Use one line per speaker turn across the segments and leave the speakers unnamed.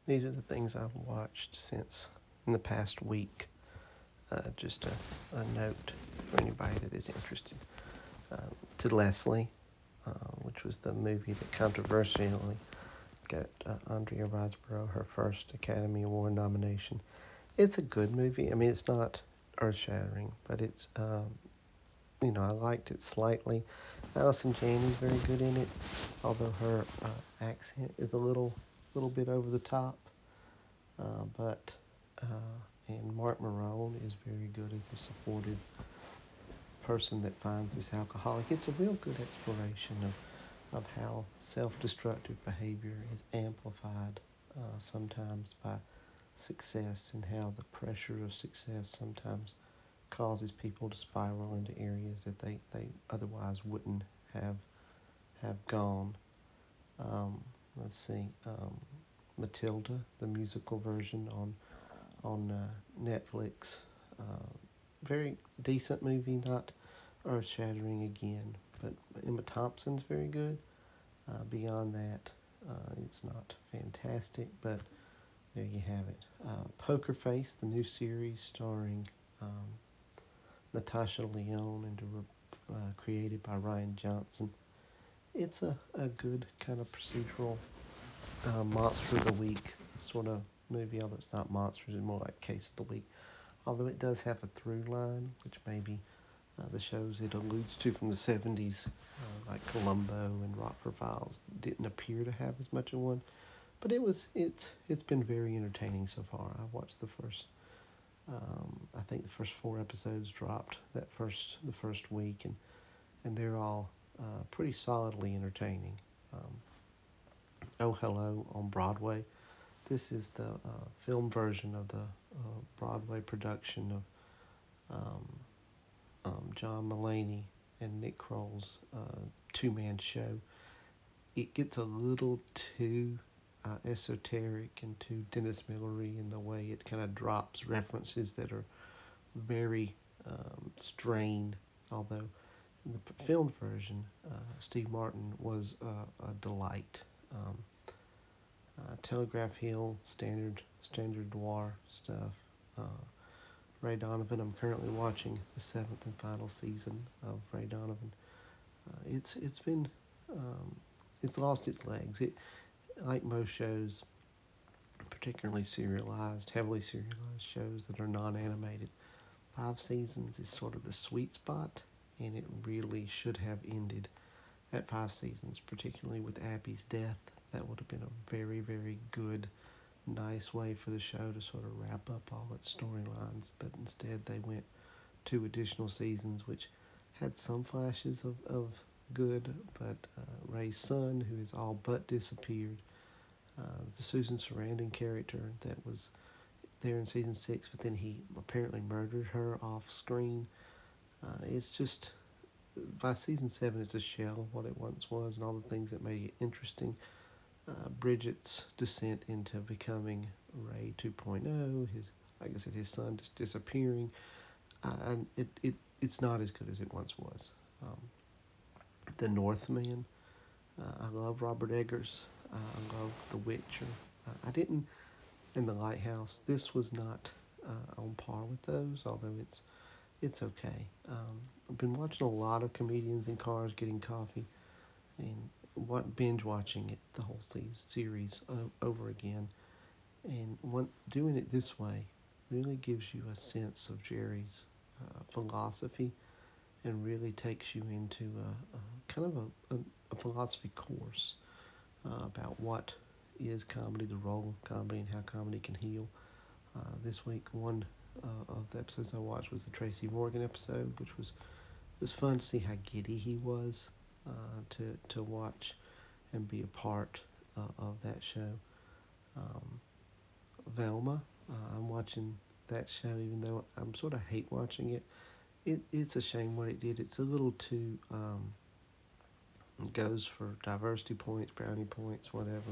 These are the things I've watched since in the past week. Just a note for anybody that is interested. To Leslie, which was the movie that controversially got Andrea Riseborough her first Academy Award nomination. It's a good movie. I mean, it's not earth-shattering, but it's I liked it slightly. Allison Janney's very good in it, although her accent is a little bit over the top. But and Mark Marone is very good as a supportive person that finds this alcoholic. It's a real good exploration of how self-destructive behavior is amplified sometimes by success, and how the pressure of success sometimes causes people to spiral into areas that they otherwise wouldn't have gone. Let's see, Matilda, the musical version on Netflix. Very decent movie, not earth shattering again, but Emma Thompson's very good. Beyond that, it's not fantastic, but there you have it. Poker Face, the new series starring Natasha Lyonne and created by Rian Johnson. It's a good kind of procedural monster of the week sort of movie, although it's not monsters, it's more like case of the week. Although it does have a through line, which maybe the shows it alludes to from the 70s, like Columbo and Rockford Files, didn't appear to have as much of one. But it's been very entertaining so far. I watched I think the first 4 episodes dropped the first week, and they're all pretty solidly entertaining. Um, oh Hello on Broadway. This is the film version of the Broadway production of John Mulaney and Nick Kroll's two-man show. It gets a little too esoteric and too Dennis Millery in the way it kind of drops references that are very strained. Although in the filmed version, Steve Martin was a delight. Um, Telegraph Hill, standard noir stuff. Uh, Ray Donovan. I'm currently watching the seventh and final season of Ray Donovan. It's been it's lost its legs. It, like most shows, particularly heavily serialized shows that are non-animated, 5 seasons is sort of the sweet spot, and it really should have ended at 5 seasons, particularly with Abby's death. That would have been a very, very good, nice way for the show to sort of wrap up all its storylines, but instead they went 2 additional seasons, which had some flashes of good, but Ray's son, who has all but disappeared, the Susan Sarandon character that was there in season 6, but then he apparently murdered her off screen. It's just, by season 7, it's a shell of what it once was and all the things that made it interesting. Bridget's descent into becoming Ray 2.0, like I said, his son just disappearing, and it's not as good as it once was. Um, the Northman, I love Robert Eggers. I love The Witcher. I didn't, in The Lighthouse. This was not on par with those, although it's okay. I've been watching a lot of comedians in cars getting coffee, and binge watching it the whole series over again. And doing it this way really gives you a sense of Jerry's philosophy, and really takes you into a kind of a philosophy course about what is comedy, the role of comedy, and how comedy can heal. This week, one of the episodes I watched was the Tracy Morgan episode, which was fun to see how giddy he was to watch and be a part of that show. Um, Velma, I'm watching that show, even though I'm sort of hate watching it. It's a shame what it did. It's a little too goes for diversity points, brownie points, whatever.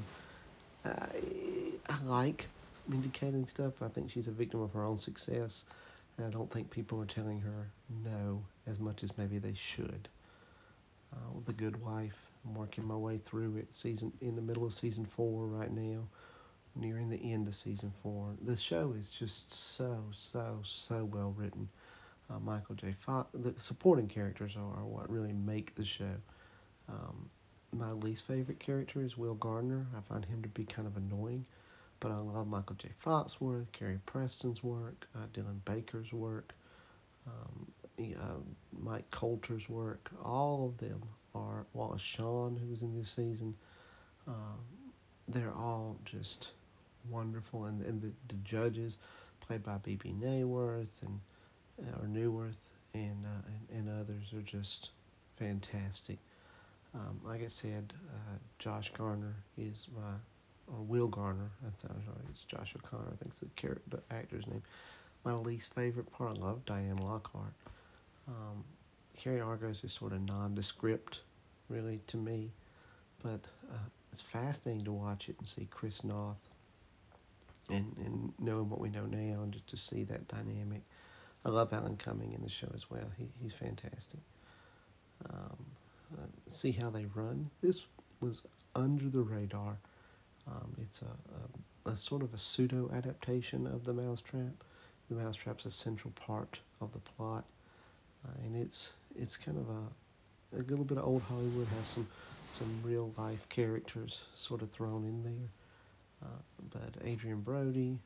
I like indicating stuff. I think she's a victim of her own success, and I don't think people are telling her no as much as maybe they should. The Good Wife, I'm working my way through it. In the middle of season 4 right now, nearing the into season 4. The show is just so well written. Michael J. Fox, the supporting characters are what really make the show. My least favorite character is Will Gardner. I find him to be kind of annoying, but I love Michael J. Fox's work, Carrie Preston's work, Dylan Baker's work, Mike Coulter's work. All of them are, Wallace Shawn, who was in this season, they're all just wonderful. And the judges, played by B.B. Nayworth or Newworth, and others, are just fantastic. Like I said, Josh Garner is or Will Garner, I'm sorry, it's Josh O'Connor, I think it's the actor's name. My least favorite part, I love Diane Lockhart. Carrie Argos is sort of nondescript, really, to me, but it's fascinating to watch it and see Chris Noth and knowing what we know now, and just to see that dynamic. I love Alan Cumming in the show as well. He's fantastic. See how they run. This was under the radar. It's a sort of a pseudo adaptation of The Mousetrap. The Mousetrap's a central part of the plot, and it's kind of a little bit of old Hollywood. Has some real life characters sort of thrown in there. But Adrian Brody,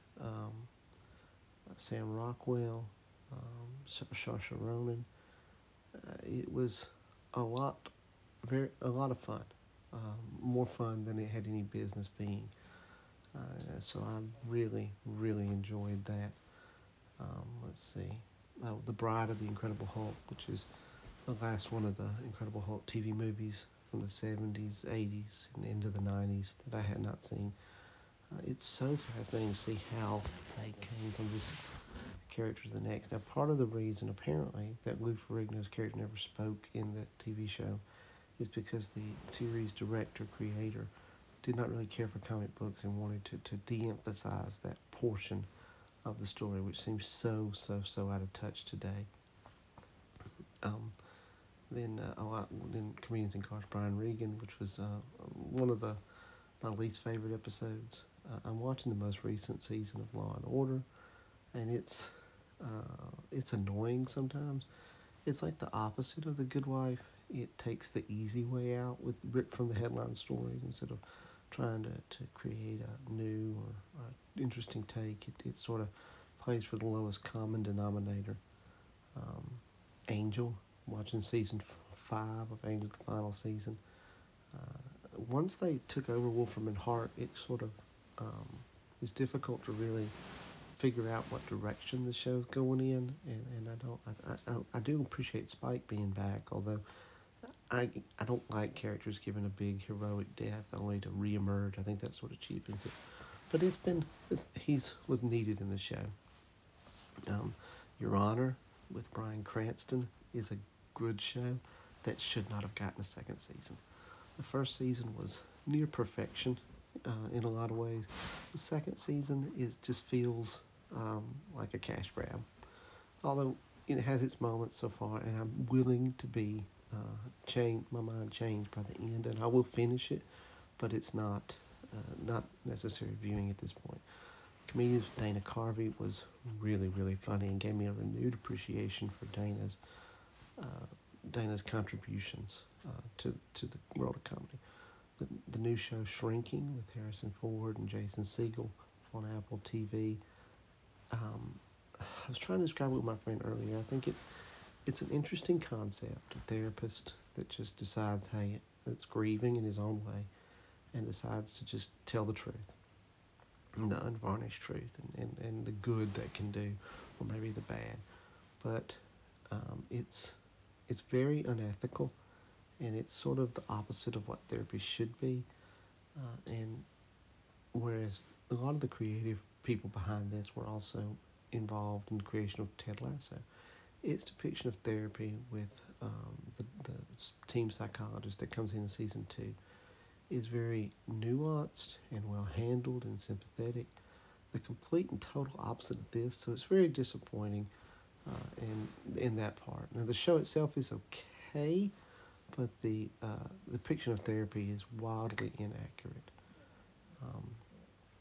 Sam Rockwell, Saoirse Ronan. It was a lot of fun, more fun than it had any business being. So I really enjoyed that. Let's see, The Bride of the Incredible Hulk, which is the last one of the Incredible Hulk TV movies from the 70s, 80s, and into the 90s that I had not seen. It's so fascinating to see how they came from this character to the next. Now, part of the reason, apparently, that Lou Ferrigno's character never spoke in the TV show is because the series creator, did not really care for comic books and wanted to de-emphasize that portion of the story, which seems so out of touch today. Then Comedians in Cars, Brian Regan, which was one of my least favorite episodes. I'm watching the most recent season of Law and Order, and it's annoying sometimes. It's like the opposite of The Good Wife. It takes the easy way out with ripped from the headline stories instead of trying to create a new or interesting take. It sort of plays for the lowest common denominator. Angel, watching season 5 of Angel, the final season. Once they took over Wolfram and Hart, it sort of is difficult to really figure out what direction the show's going in, and I do appreciate Spike being back, although I don't like characters given a big heroic death only to reemerge. I think that sort of cheapens it, but he's was needed in the show. Your Honor with Bryan Cranston is a good show that should not have gotten a second season. The first season was near perfection in a lot of ways. The second season just feels like a cash grab, although it has its moments so far, and I'm willing to be my mind changed by the end, and I will finish it, but it's not necessary viewing at this point. Comedians with Dana Carvey was really funny and gave me a renewed appreciation for Dana's contributions to the world of comedy. The new show Shrinking with Harrison Ford and Jason Segel on Apple TV. I was trying to describe it with my friend earlier. I think it's an interesting concept. A therapist that just decides, hey, it's grieving in his own way, and decides to just tell the truth, the unvarnished truth, and the good that can do, or maybe the bad. But it's very unethical, and it's sort of the opposite of what therapy should be. And whereas a lot of the creative people behind this were also involved in the creation of Ted Lasso, its depiction of therapy with the team psychologist that comes in season 2 is very nuanced and well handled and sympathetic. The complete and total opposite of this, so it's very disappointing in that part. Now the show itself is okay, but the depiction of therapy is wildly inaccurate.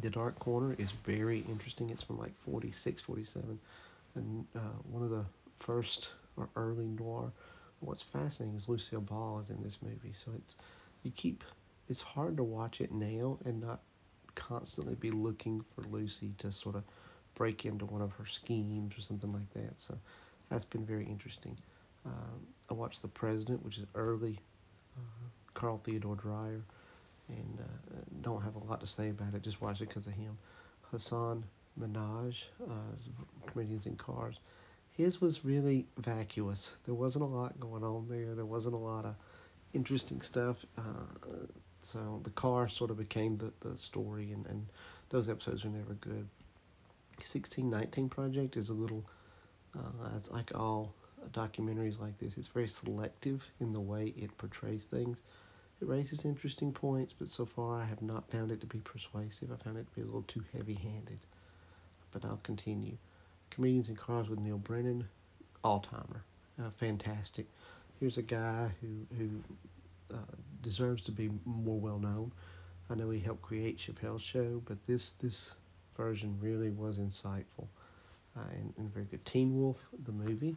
The Dark Corner is very interesting. It's from like 46, 47, and one of the first or early noir. What's fascinating is Lucille Ball is in this movie, so you keep it's hard to watch it now and not constantly be looking for Lucy to sort of break into one of her schemes or something like that. So that's been very interesting. I watched The President, which is early Carl Theodor Dreyer, and don't have a lot to say about it. Just watch it because of him. Hasan Minhaj, Comedians in Cars. His was really vacuous. There wasn't a lot going on there. There wasn't a lot of interesting stuff. So the car sort of became the story, and those episodes are never good. 1619 Project is a little, it's like all documentaries like this. It's very selective in the way it portrays things. It raises interesting points, but so far I have not found it to be persuasive. I found it to be a little too heavy-handed, but I'll continue. Comedians in Cars with Neil Brennan, all-timer, fantastic. Here's a guy who deserves to be more well-known. I know he helped create Chappelle's Show, but this version really was insightful and very good. Teen Wolf, the movie.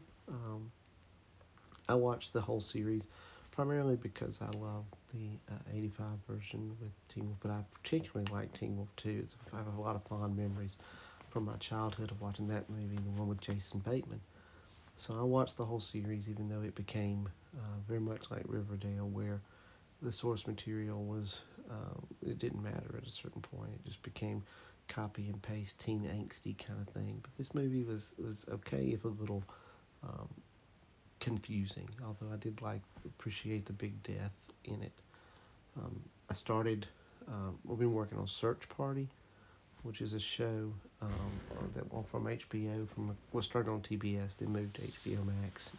I watched the whole series primarily because I love the 85 version with Teen Wolf, but I particularly like Teen Wolf 2. I have a lot of fond memories from my childhood of watching that movie, the one with Jason Bateman. So I watched the whole series, even though it became very much like Riverdale, where the source material was, it didn't matter at a certain point. It just became copy and paste, teen angsty kind of thing. But this movie was okay, if a little um, confusing, although I did appreciate the big death in it. I started, we've been working on Search Party, which is a show that one from HBO, was started on TBS, then moved to HBO Max.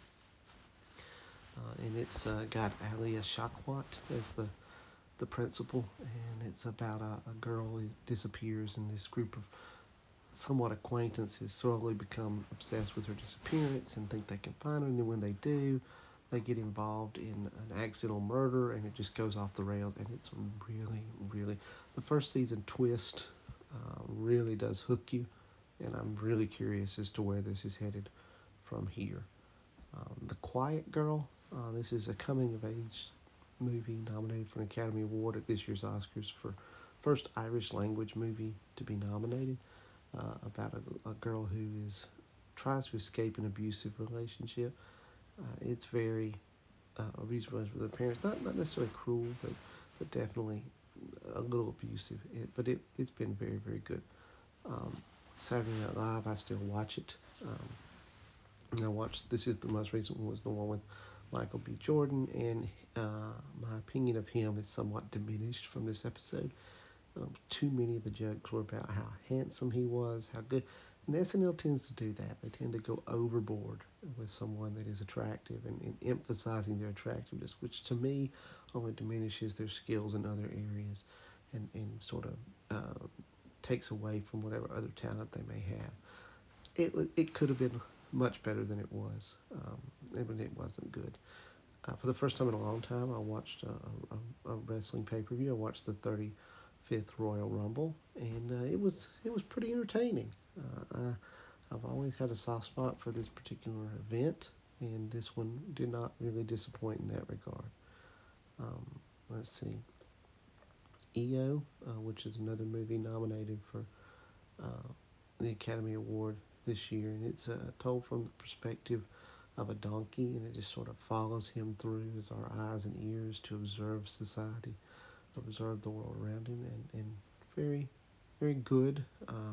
And it's got Alia Shawkat as the principal, and it's about a girl who disappears, and this group of somewhat acquaintances slowly become obsessed with her disappearance and think they can find her, and then when they do, they get involved in an accidental murder, and it just goes off the rails, and it's really, really, the first season twist really does hook you, and I'm really curious as to where this is headed from here. The Quiet Girl, this is a coming-of-age movie nominated for an Academy Award at this year's Oscars for first Irish language movie to be nominated, about a girl who tries to escape an abusive relationship. It's very abusive with her parents, not necessarily cruel, but definitely a little abusive. It's been very, very good. Saturday Night Live, I still watch it. And I watched, this is the most recent one, was the one with Michael B. Jordan, and my opinion of him is somewhat diminished from this episode. Too many of the jokes were about how handsome he was, how good. And SNL tends to do that. They tend to go overboard with someone that is attractive and emphasizing their attractiveness, which to me only diminishes their skills in other areas and sort of takes away from whatever other talent they may have. It could have been much better than it was, and it wasn't good. For the first time in a long time, I watched a wrestling pay-per-view. I watched the 35th Royal Rumble, and it was pretty entertaining. I've always had a soft spot for this particular event, and this one did not really disappoint in that regard. Let's see. EO, which is another movie nominated for the Academy Award this year, and it's told from the perspective of a donkey, and it just sort of follows him through as our eyes and ears to observe society, observe the world around him, and very, very good.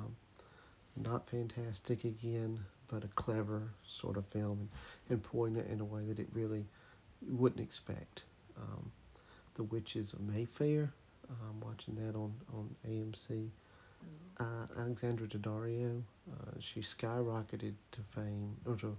Not fantastic again, but a clever sort of film, and poignant in a way that it really wouldn't expect. The Witches of Mayfair, I'm watching that on AMC. Alexandra Daddario, she skyrocketed to fame, or to,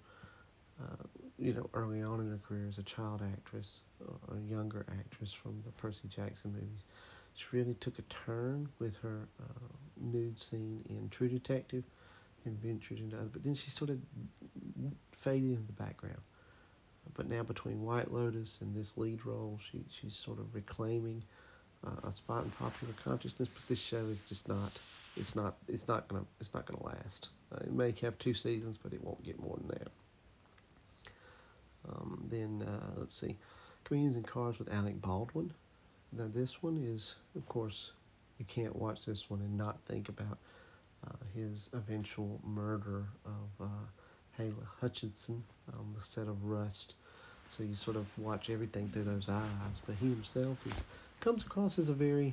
early on in her career as a child actress, or a younger actress from the Percy Jackson movies. She really took a turn with her nude scene in True Detective and ventured into other, but then she sort of faded into the background. But now between White Lotus and this lead role, she's sort of reclaiming a spot in popular consciousness, but this show is just not it's not gonna last. It may have 2 seasons, but it won't get more than that. Then let's see, Comedians in Cars with Alec Baldwin. Now this one is, of course, you can't watch this one and not think about his eventual murder of Halyna Hutchison on the set of Rust. So you sort of watch everything through those eyes. But he himself comes across as a very,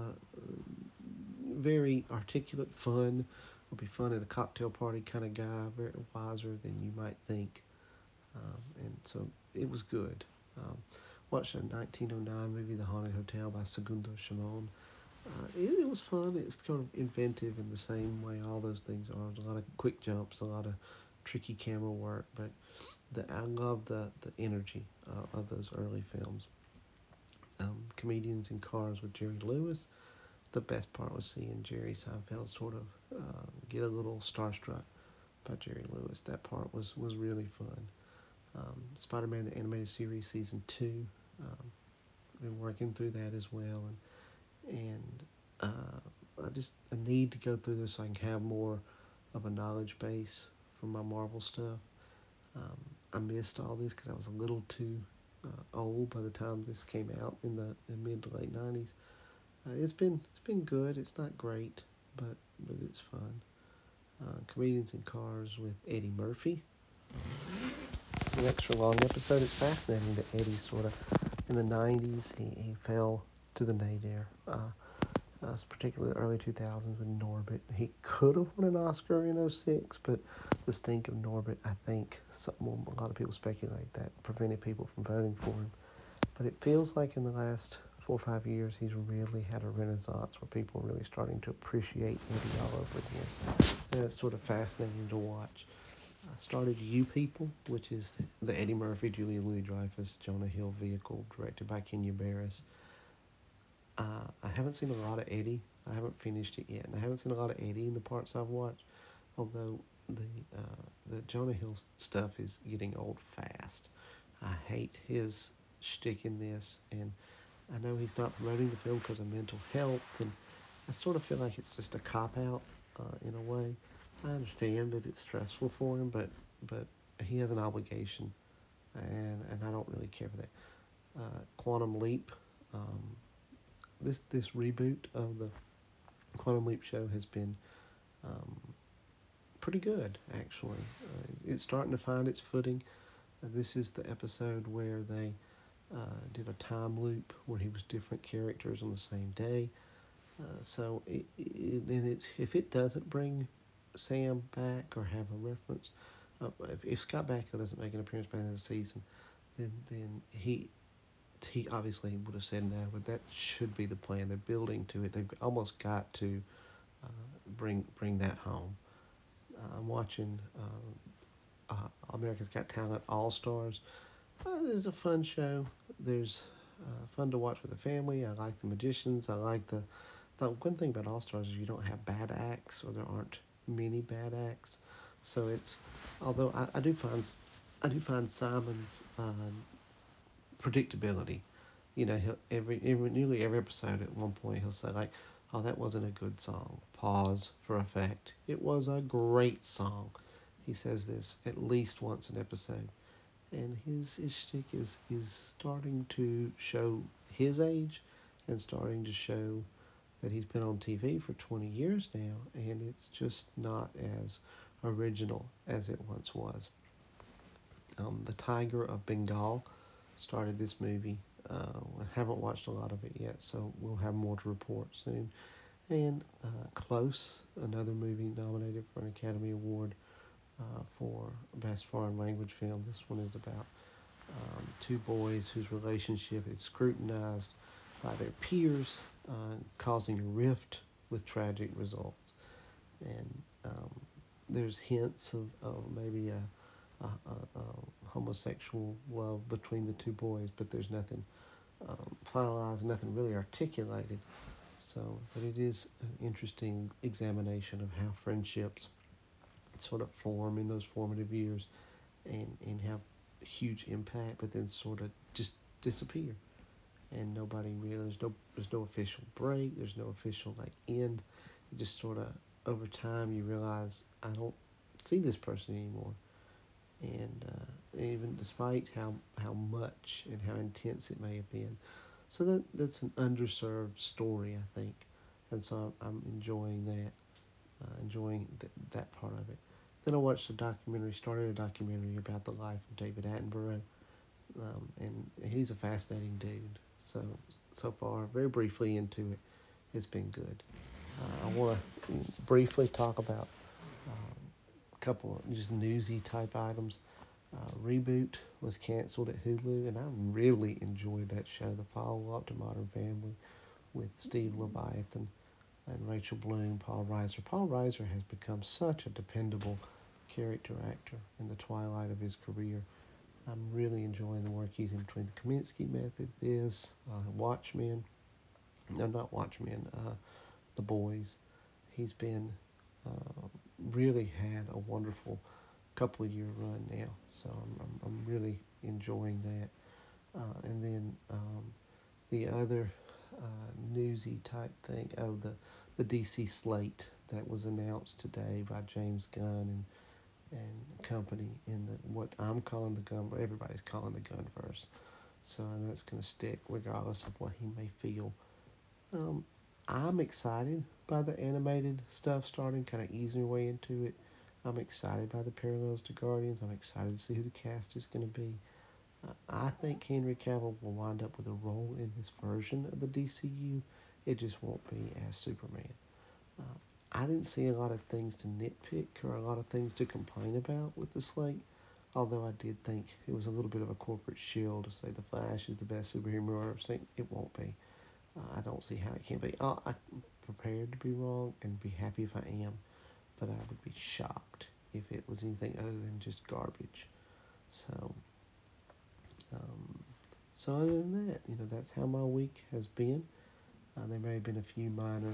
very articulate, fun, will be fun at a cocktail party kind of guy, very wiser than you might think. And so it was good. Watched a 1909 movie, The Haunted Hotel by Segundo Shimon. It was fun. It's kind of inventive in the same way all those things are. There's a lot of quick jumps, a lot of tricky camera work, but I love the energy of those early films. Comedians in Cars with Jerry Lewis. The best part was seeing Jerry Seinfeld sort of get a little starstruck by Jerry Lewis. That part was really fun. Spider-Man the Animated Series Season 2. Been working through that as well, and I need to go through this so I can have more of a knowledge base for my Marvel stuff. I missed all this because I was a little too old by the time this came out in the mid to late 90s. It's been good. It's not great, but it's fun. Comedians in Cars with Eddie Murphy. It's an extra long episode. It's fascinating that Eddie sort of in the 90s he fell to the nadir. Particularly the early 2000s with Norbit. He could have won an Oscar in 06, but the stink of Norbit, I think, a lot of people speculate that prevented people from voting for him. But it feels like in the last 4 or 5 years, he's really had a renaissance where people are really starting to appreciate Eddie all over again. And it's sort of fascinating to watch. I started You People, which is the Eddie Murphy, Julia Louis-Dreyfus, Jonah Hill vehicle, directed by Kenya Barris. I haven't seen a lot of Eddie. I haven't finished it yet, and I haven't seen a lot of Eddie in the parts I've watched. Although the Jonah Hill stuff is getting old fast. I hate his shtick in this, and I know he's not promoting the film because of mental health, and I sort of feel like it's just a cop out in a way. I understand that it's stressful for him, but he has an obligation, and I don't really care for that. Quantum Leap. This reboot of the Quantum Leap show has been pretty good, actually. It's starting to find its footing. This is the episode where they did a time loop where he was different characters on the same day. So if it doesn't bring Sam back or have a reference, if Scott Bakula doesn't make an appearance by the end of the season, then he obviously would have said no, but that should be the plan. They're building to it. They've almost got to bring that home. I'm watching America's Got Talent All Stars. It's a fun show. There's fun to watch with the family. I like the magicians. I like the one thing about All Stars is you don't have bad acts, or there aren't many bad acts. So it's, although I do find Simon's predictability. You know, nearly every episode at one point he'll say like, "Oh, that wasn't a good song." Pause for effect. It was a great song. He says this at least once an episode, and his shtick is starting to show his age, and starting to show that he's been on TV for 20 years now, and it's just not as original as it once was. The Tiger of Bengal started this movie. I haven't watched a lot of it yet, so we'll have more to report soon. And Close, another movie nominated for an Academy Award for Best Foreign Language Film. This one is about two boys whose relationship is scrutinized by their peers, causing a rift with tragic results. And there's hints of maybe a homosexual love between the two boys, but there's nothing finalized, nothing really articulated. So, but it is an interesting examination of how friendships sort of form in those formative years, and have huge impact, but then sort of just disappear. And nobody really, there's no official break, there's no official like end. it just sort of over time you realize I don't see this person anymore, and even despite how much and how intense it may have been. So that's an underserved story, I think, and so I'm enjoying that, that part of it. Then I watched started a documentary about the life of David Attenborough, and he's a fascinating dude. So far, very briefly into it, it's been good. I want to briefly talk about a couple of just newsy type items. Reboot was canceled at Hulu, and I really enjoyed that show, the follow-up to Modern Family with Steve Leviathan and Rachel Bloom, Paul Reiser. Paul Reiser has become such a dependable character actor in the twilight of his career. I'm really enjoying the work he's in between the Kominsky Method, Watchmen, no, not Watchmen, The Boys. He's been really had a wonderful couple of year run now, so I'm really enjoying that. And then the other newsy type thing, the DC slate that was announced today by James Gunn and company in what I'm calling the gun, but everybody's calling the Gunverse. So and that's going to stick regardless of what he may feel. I'm excited by the animated stuff starting, kind of easing your way into it. I'm excited by the parallels to Guardians. I'm excited to see who the cast is going to be. I think Henry Cavill will wind up with a role in this version of the DCU. It just won't be as Superman. I didn't see a lot of things to nitpick or a lot of things to complain about with the slate, although I did think it was a little bit of a corporate shield to say the Flash is the best superhero I've ever seen. It won't be. I don't see how it can be. I'm prepared to be wrong and be happy if I am, but I would be shocked if it was anything other than just garbage. So, um, so other than that, that's how my week has been. There may have been a few minor,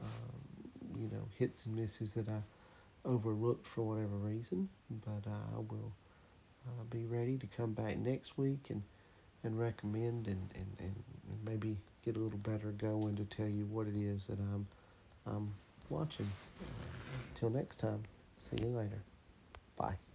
hits and misses that I overlooked for whatever reason, but I will be ready to come back next week and recommend and maybe get a little better going to tell you what it is that I'm watching. Till next time, see you later. Bye.